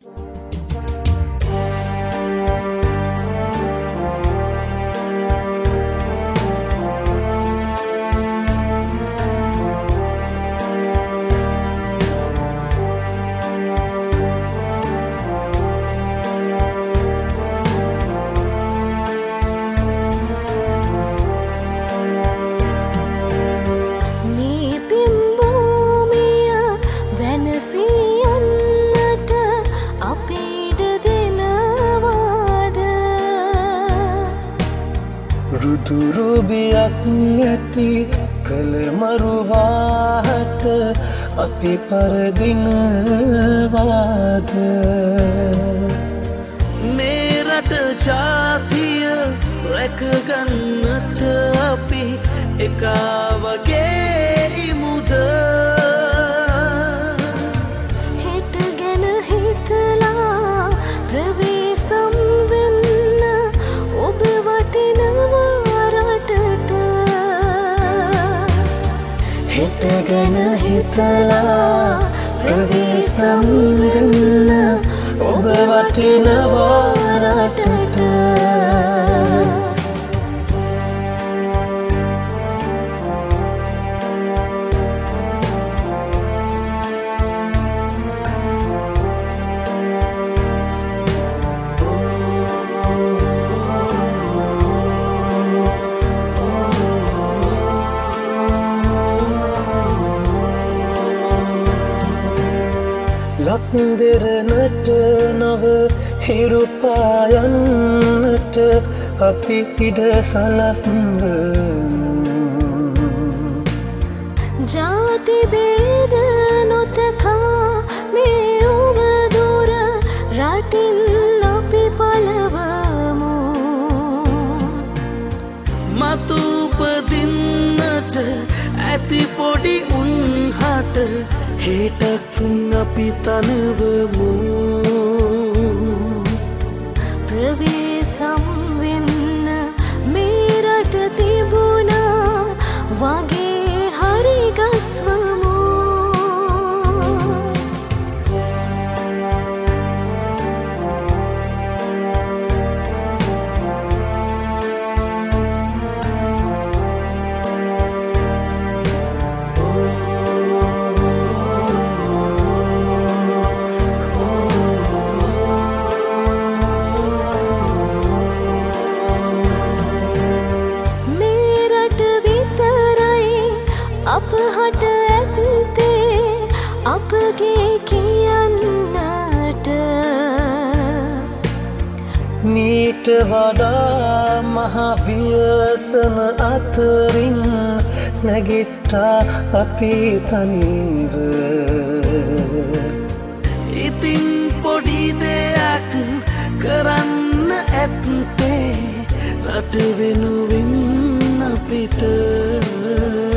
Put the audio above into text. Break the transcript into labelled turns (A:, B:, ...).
A: දුරුබියක් නැති කල මරුවාට අපි පරදිනවාද මේ රට ජාතිය රැකගන්නට අපි එකා වගේ ඉමුද
B: හෙට ගැන හිතලා ප්‍රවේශම් වෙන්න ඔබ වටිනවා
A: හෙට ගැන හිතලා ප්‍රවේශම් වෙන්න ඔබ වටිනවා රටට ලක්දෙරනට නව හිරුපායන්නට අපි ඉඩ සලස්වමු
B: ජාති බේද නොතකා මේ ඔබ දුර රටින් අපි පලවමු
A: මතු උපදින්නට ඇති පොඩි උන්හට හෙටක් අපි තනවමු
B: ප්‍රවේශම් වෙන්න මේ රට තිබුණා වගේ හරි ගස්වමු අප හට ඇත්තේ අපගේ කියන්නට
A: මීට වඩා මහව්‍යසන අතරින් නැගිට්ටා අපි තනිව ඉතින් පොඩි දෙයක් කරන්න ඇත්තේ රට වෙනුවෙන් අපිට